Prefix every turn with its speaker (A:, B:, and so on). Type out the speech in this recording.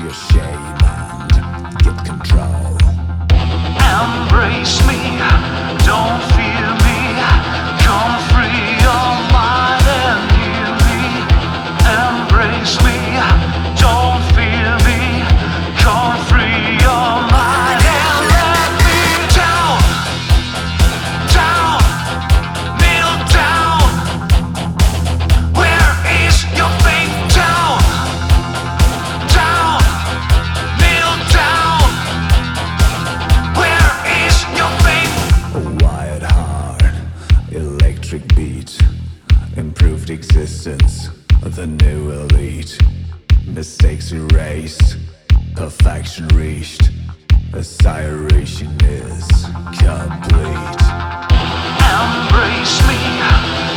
A: your shame and get control.
B: Embrace me, don't fear me. Come free your mind and hear me. Embrace me, don't fear me. Come free your mind and let me down, down, kneel down. Where is your faith? Down, down, kneel down. Where is your faith?
A: A wired heart, electric beat, improved existence, the new elite. Mistakes erased, perfection reached, assimilation is complete.
B: Embrace me,